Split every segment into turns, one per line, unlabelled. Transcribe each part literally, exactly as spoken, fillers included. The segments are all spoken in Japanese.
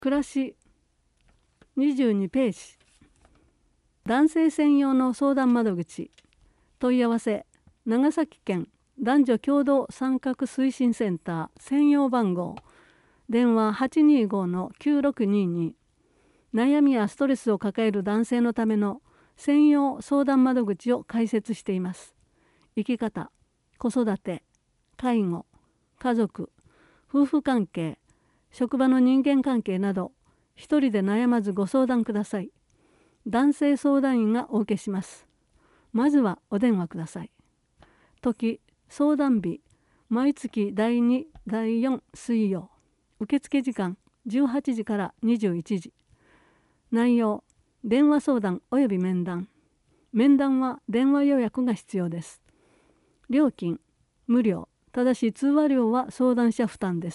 暮らしにじゅうにページ。男性専用の相談窓口。問い合わせ長崎県男女共同参画推進センター専用番号電話 はちにーごー きゅうろくにーに。悩みやストレスを抱える男性のための専用相談窓口を開設しています。生き方、子育て、介護、家族、夫婦関係、職場の人間関係など一人で悩まずご相談ください。男性相談員がお受けします。まずはお電話ください。時、相談日、毎月だいに、だいよん水曜。受付時間じゅうはちじからにじゅういちじ。内容、電話相談および面談。面談は電話予約が必要です。料金、無料。ただし通話料は相談者負担です。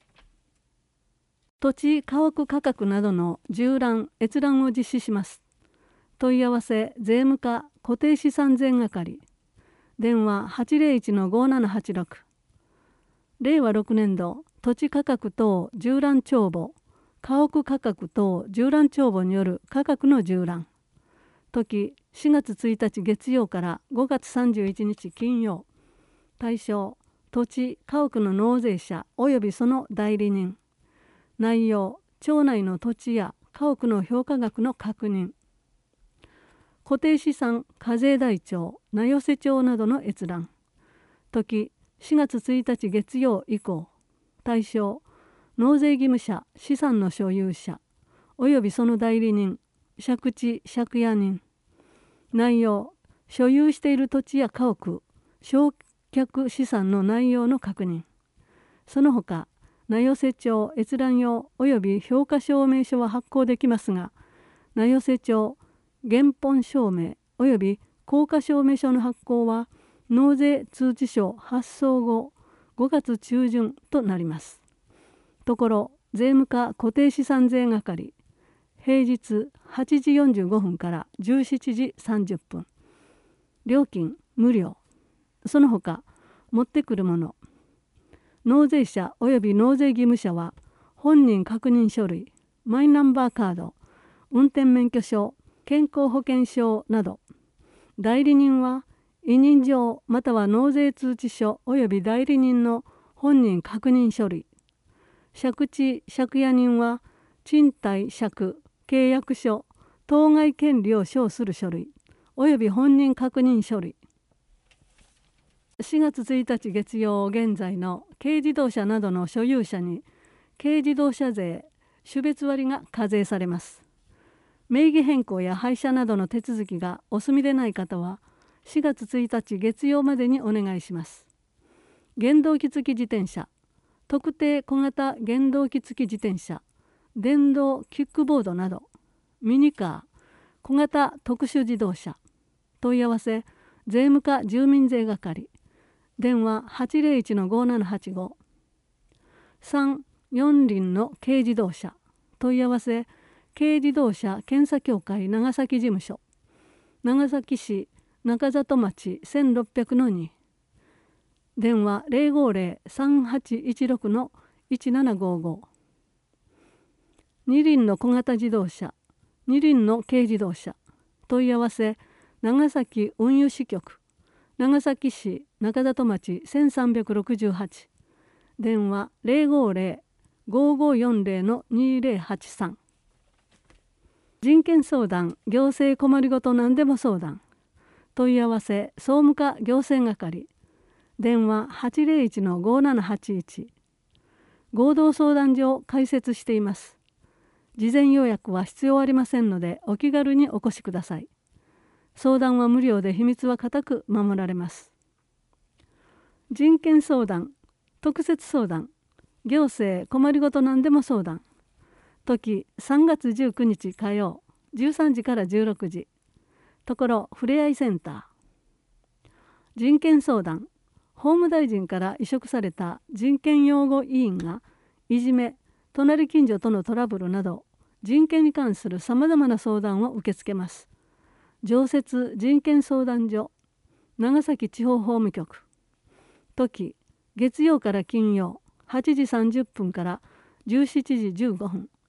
土地家屋価格などの縦覧閲覧を実施します。問い合わせ税務課固定資産税係電話 はちぜろいちのごーななはちろく。令和ろくねん度土地価格等縦覧帳簿家屋価格等縦覧帳簿による価格の縦覧。時しがつついたち月曜からごがつさんじゅういちにち金曜。対象土地家屋の納税者及びその代理人。内容町内の土地や家屋の評価額の確認。固定資産課税台帳名寄帳などの閲覧。時しがつついたち月曜以降。対象納税義務者資産の所有者及びその代理人借地借家人。内容所有している土地や家屋償却資産の内容の確認。その他名寄帳閲覧用及び評価証明書は発行できますが、名寄帳原本証明及び効果証明書の発行は納税通知書発送後ごがつちゅうじゅんとなります。ところ税務課固定資産税係平日はちじよんじゅうごふんからじゅうしちじさんじゅっぷん。料金無料。その他持ってくるもの。納税者及び納税義務者は本人確認書類、マイナンバーカード、運転免許証、健康保険証など。代理人は委任状または納税通知書及び代理人の本人確認書類。借地借家人は賃貸借契約書当該権利を証する書類及び本人確認書類。しがつついたち月曜現在の軽自動車などの所有者に軽自動車税種別割が課税されます。名義変更や廃車などの手続きがお済みでない方はしがつついたち月曜までにお願いします。原動機付き自転車、特定小型原動機付き自転車、電動キックボードなど、ミニカー、小型特殊自動車。問い合わせ税務課住民税係電話 はちぜろいちのごーななはちご。さん、よん輪の軽自動車。問い合わせ軽自動車検査協会長崎事務所長崎市中里町せんろっぴゃくのに。電話 ゼロごゼロ さんはちいちろくのいちななごご。に輪の小型自動車に輪の軽自動車。問い合わせ長崎運輸支局長崎市中里町せんさんびゃくろくじゅうはち。電話 ゼロごゼロ ごごよんゼロのにぜろはちさん。人権相談行政困りごと何でも相談。問い合わせ総務課行政係電話 はちぜろいちのごーななはちいち。合同相談所を開設しています。事前予約は必要ありませんのでお気軽にお越しください。相談は無料で秘密は固く守られます。人権相談、特設相談、行政困りごと何でも相談。時さんがつじゅうくにち火曜じゅうさんじからじゅうろくじ。ところふれあいセンター。人権相談、法務大臣から委嘱された人権擁護委員がいじめ、隣近所とのトラブルなど人権に関するさまざまな相談を受け付けます。常設人権相談所長崎地方法務局。時月曜から金曜はちじさんじゅっぷんからじゅうしちじじゅうごふん。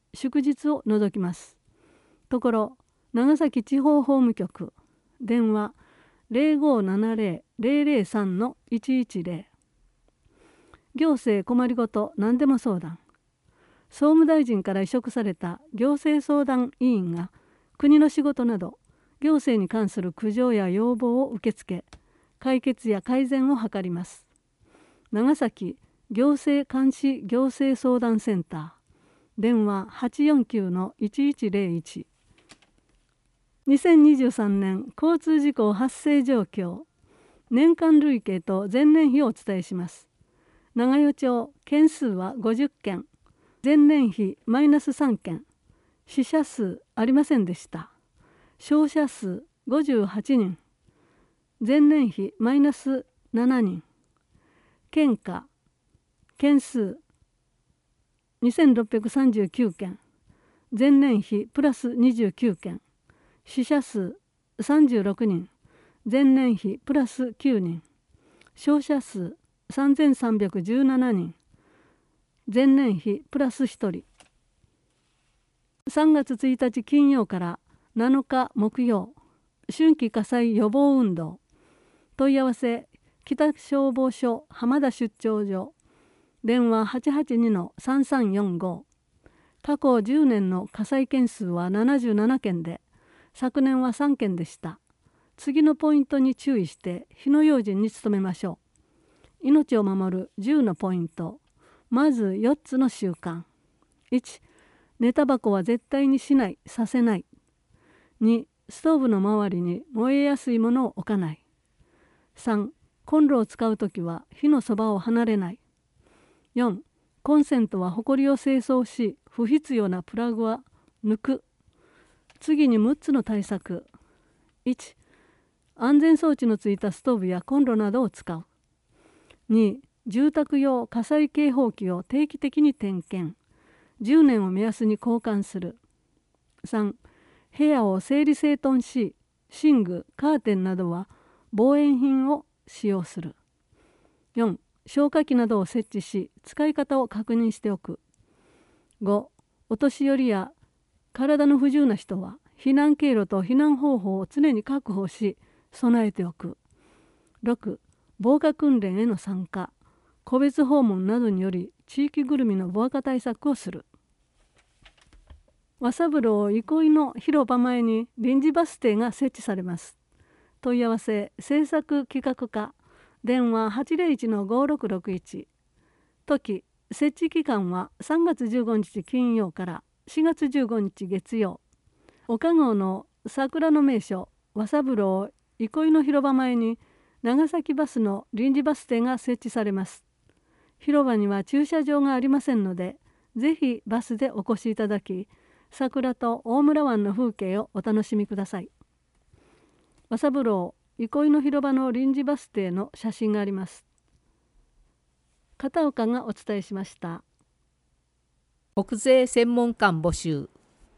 祝日を除きます。ところ長崎地方法務局電話 ゼロごーななゼロ ゼロゼロさん のいちいちゼロ。行政困りごと何でも相談。総務大臣から委嘱された行政相談委員が国の仕事など行政に関する苦情や要望を受け付け、解決や改善を図ります。長崎行政監視行政相談センター電話 はちよんきゅうのいちいちゼロいち。にせんにじゅうさんねん交通事故発生状況、年間累計と前年比をお伝えします。長与町件数はごじゅっけん、前年比マイナスさんけん、死者数ありませんでした。傷者数ごじゅうはちにん、前年比マイナスななにん。献花件数にせんろっぴゃくさんじゅうきゅうけん、前年比プラスにじゅうきゅうけん、死者数さんじゅうろくにん、前年比プラスきゅうにん、傷者数さんぜんさんびゃくじゅうななにん、前年比プラスひとり。さんがつついたち金曜からなのか木曜、春季火災予防運動。問い合わせ北消防署浜田出張所電話 はちはちにのさんさんよんご。過去じゅうねんの火災件数はななじゅうななけんで、昨年はさんけんでした。次のポイントに注意して火の用心に努めましょう。命を守るじゅうのポイント。まずよっつの習慣。いち、寝タバコは絶対にしない、させない。に、ストーブの周りに燃えやすいものを置かない。さん、コンロを使うときは火のそばを離れない。よん、コンセントはほこりを清掃し、不必要なプラグは抜く。次にむっつの対策。いち、安全装置のついたストーブやコンロなどを使う。に、住宅用火災警報器を定期的に点検。じゅうねんを目安に交換する。さん、部屋を整理整頓し、寝具、カーテンなどは防煙品を使用する。よん、消火器などを設置し、使い方を確認しておく。ご、お年寄りや体の不自由な人は避難経路と避難方法を常に確保し、備えておく。ろく、防火訓練への参加、個別訪問などにより地域ぐるみの防火対策をする。和三郎憩いの広場前に臨時バス停が設置されます。問い合わせ制作企画課電話 はちゼロいちのごろくろくいち。時設置期間はさんがつじゅうごにち金曜からしがつじゅうごにち月曜。岡郷の桜の名所和三郎憩いの広場前に長崎バスの臨時バス停が設置されます。広場には駐車場がありませんので、ぜひバスでお越しいただき、桜と大村湾の風景をお楽しみください。和三郎憩いの広場の臨時バス停の写真があります。片岡がお伝えしました。
国税専門官募集。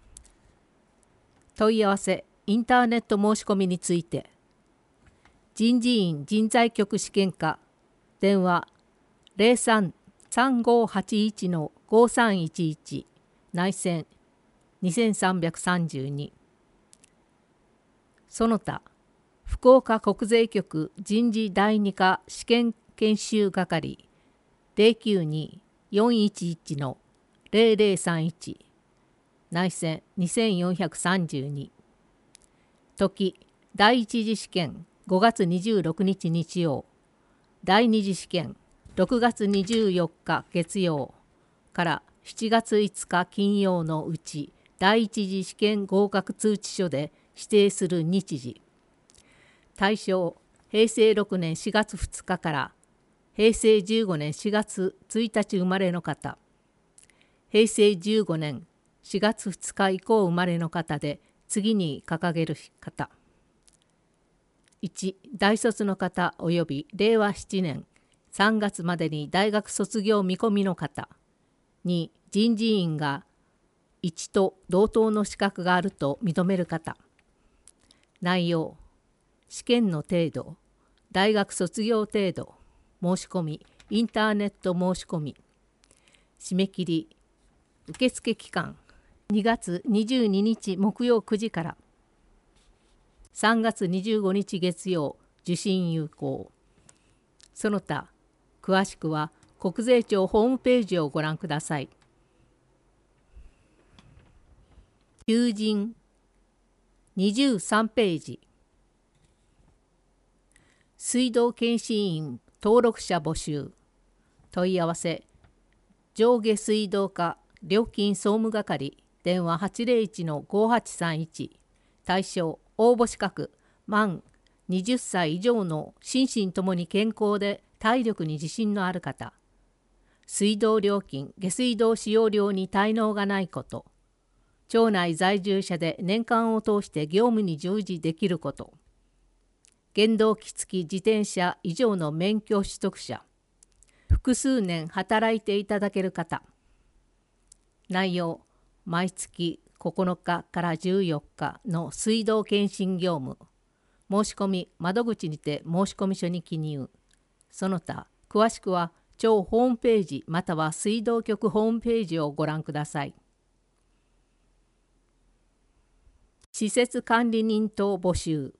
問い合わせインターネット申し込みについて。人事院人材局試験課電話 ゼロさん さんごはちいちのごさんいちいち 内線にせんさんびゃくさんじゅうに。その他福岡国税局人事第二課試験研修係 ゼロきゅうに よんいちいちのゼロゼロさんいち 内線にせんよんひゃくさんじゅうに。時第一次試験ごがつにじゅうろくにち日曜、第二次試験ろくがつにじゅうよっか月曜からしちがついつか金曜のうち第一次試験合格通知書で指定する日時。対象へいせいろくねんしがつふつかからへいせいじゅうごねんしがつついたち生まれの方、へいせいじゅうごねんしがつふつか以降生まれの方で次に掲げる方。いち、大卒の方及びれいわななねんさんがつまでに大学卒業見込みの方。に、人事院がいちと同等の資格があると認める方。内容、試験の程度、大学卒業程度、申し込み、インターネット申し込み。締め切り、受付期間にがつにじゅうににち木曜くじからさんがつにじゅうごにち月曜受信有効。その他詳しくは国税庁ホームページをご覧ください。求人にじゅうさんページ。水道検針員登録者募集。問い合わせ上下水道課料金総務係電話 はちぜろいちのごはちさんいち。対象応募資格満はたち以上の心身ともに健康で体力に自信のある方。水道料金下水道使用量に滞納がないこと。町内在住者で年間を通して業務に従事できること。原動機付き自転車以上の免許取得者。複数年働いていただける方。内容毎月ここのかからじゅうよっかの水道検針業務。申し込み窓口にて申込書に記入。その他詳しくは町ホームページまたは水道局ホームページをご覧ください。施設管理人等募集。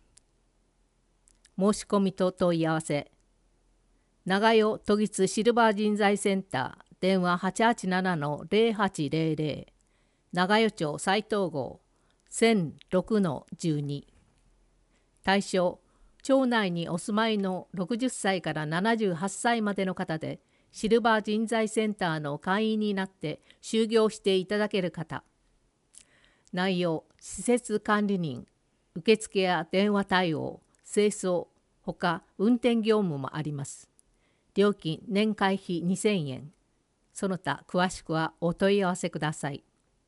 申し込みと問い合わせ長代都立シルバー人材センター電話 はちはちななのぜろはちぜろぜろ 長代町斉藤号 せんろくのじゅうに。対象町内にお住まいのろくじゅっさいからななじゅうはっさいまでの方でシルバー人材センターの会員になって就業していただける方。内容施設管理人受付や電話対応清掃ほか運転業務もあります。料金年会費にせんえん。その他詳しくはお問い合わせください。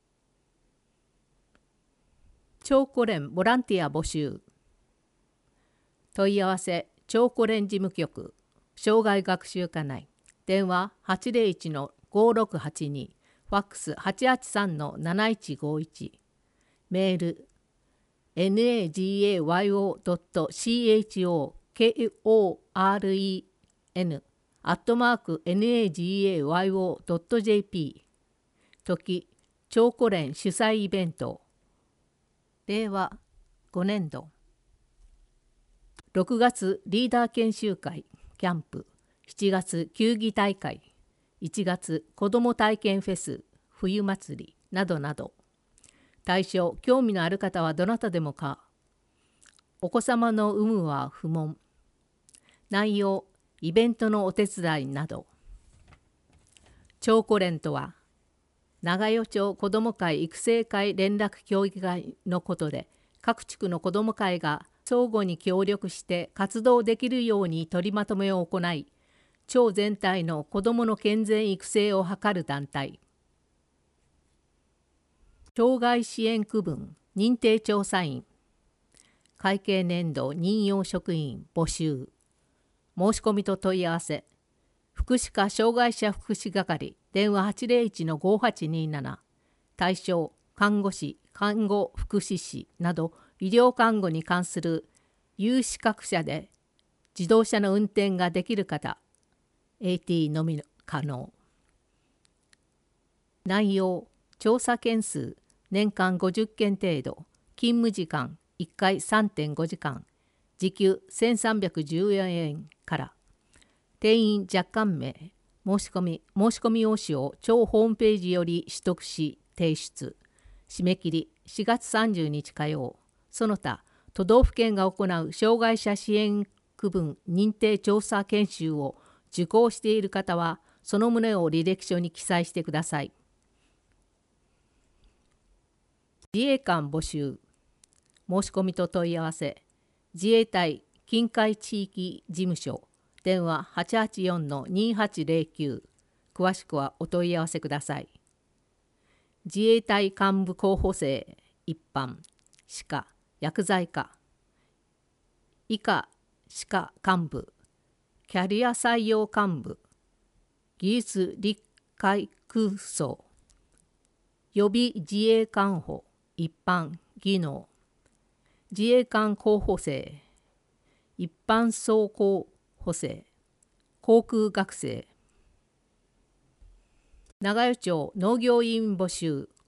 町コ連ボランティア募集。問い合わせ町コ連事務局障害学習課内電話 はちぜろいちのごろくはちに ファックス はちはちさんのなないちごいち。メール ナガヨドットチョコレン アットマーク ナガヨドットジェーピー。 時町コ連主催イベントれいわごねんどろくがつリーダー研修会キャンプ、しちがつ球技大会、いちがつ子ども体験フェス冬祭りなどなど。対象興味のある方はどなたでもか。お子様の有無は不問。内容イベントのお手伝いなど。町コ連とは長代町子ども会育成会連絡協議会のことで各地区の子ども会が相互に協力して活動できるように取りまとめを行い町全体の子どもの健全育成を図る団体。障害支援区分認定調査員会計年度任用職員募集。申し込みと問い合わせ福祉課障害者福祉係電話 はちぜろいちのごはちになな。対象看護師看護福祉士など医療看護に関する有資格者で自動車の運転ができる方 エーティー のみ可能。内容調査件数年間ごじゅっけん程度、勤務時間いっかい さんてんごじかん、時給せんさんびゃくじゅうよえんから。定員若干名、申し込み申し込み用紙を町ホームページより取得し提出。締め切りしがつさんじゅうにち火曜。その他都道府県が行う障害者支援区分認定調査研修を受講している方はその旨を履歴書に記載してください。自衛官募集。申し込みと問い合わせ自衛隊近海地域事務所電話 はちはちよんのにはちぜろきゅう。詳しくはお問い合わせください。自衛隊幹部候補生一般歯科薬剤科医科歯科幹部キャリア採用幹部技術理解空想予備自衛官補一般技能自衛官候補生一般総候補生航空学生長代町農業委員募集。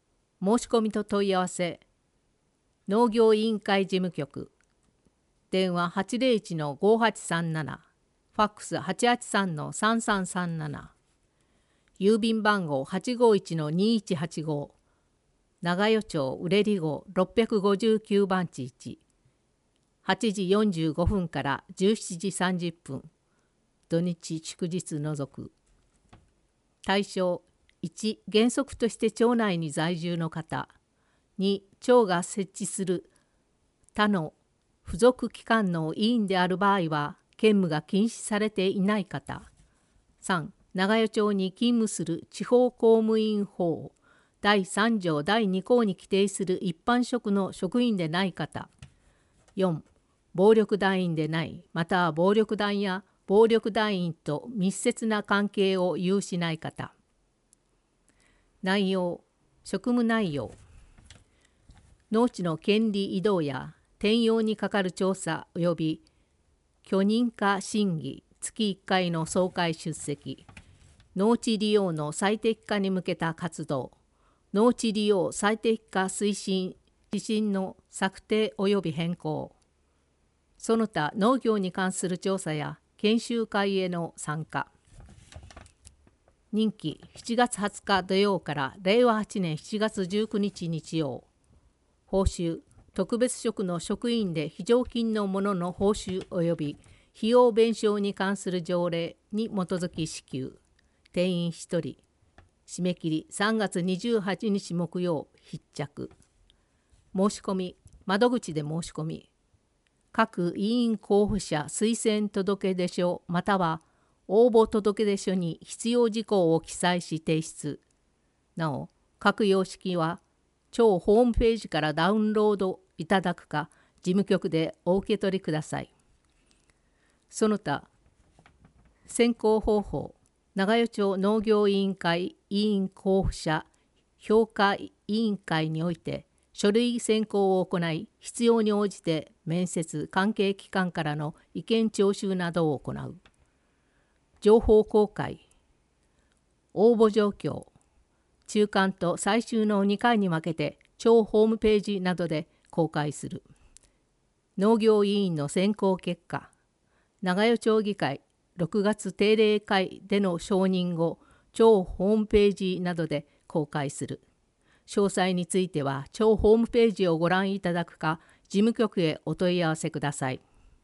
申し込みと問い合わせ農業委員会事務局電話 はちゼロいちのごはちさんなな ファックス はちはちさんのさんさんさんなな郵便番号 はちごいちのにいちはちご 長与町売号ろっぴゃくごじゅうきゅうばんちいちはちじよんじゅうごふんからじゅうしちじさんじゅっぷん土日祝日除く対象いち原則として町内に在住の方に町が設置する他の付属機関の委員である場合は兼務が禁止されていない方さん長与町に勤務する地方公務員法だいさん条だいに項に規定する一般職の職員でない方よん暴力団員でないまたは暴力団や暴力団員と密接な関係を有しない方内容職務内容農地の権利移動や転用にかかる調査及び許認可審議月いっかいの総会出席農地利用の最適化に向けた活動農地利用最適化推進指針の策定及び変更その他農業に関する調査や研修会への参加任期しちがつはつか土曜かられいわはちねんしちがつじゅうくにち日曜報酬特別職の職員で非常勤の者の報酬及び費用弁償に関する条例に基づき支給定員ひとり締め切りさんがつにじゅうはちにち木曜必着申し込み窓口で申し込み各委員候補者推薦届出書または応募届出書に必要事項を記載し提出なお各様式は町ホームページからダウンロードいただくか事務局でお受け取りくださいその他選考方法長与町農業委員会委員候補者評価委員会において書類選考を行い必要に応じて面接関係機関からの意見聴取などを行う情報公開応募状況中間と最終のにかいに分けて町ホームページなどで公開する農業委員の選考結果長与町議会ろくがつ定例会での承認後町ホームページなどで公開する詳細については町ホームページをご覧いただくか事務局へお問い合わせください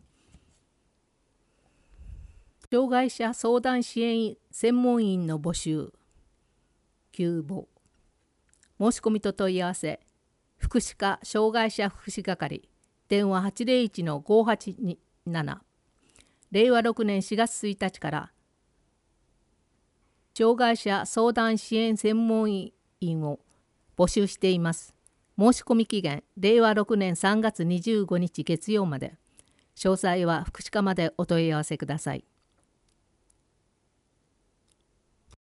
障害者相談支援専門員の募集急募申し込みと問い合わせ福祉課障害者福祉係電話 はちゼロいちのごはちななれいわろくねんしがつついたちから障害者相談支援専門員を募集しています申し込み期限れいわろくねんさんがつにじゅうごにち月曜まで詳細は福祉課までお問い合わせください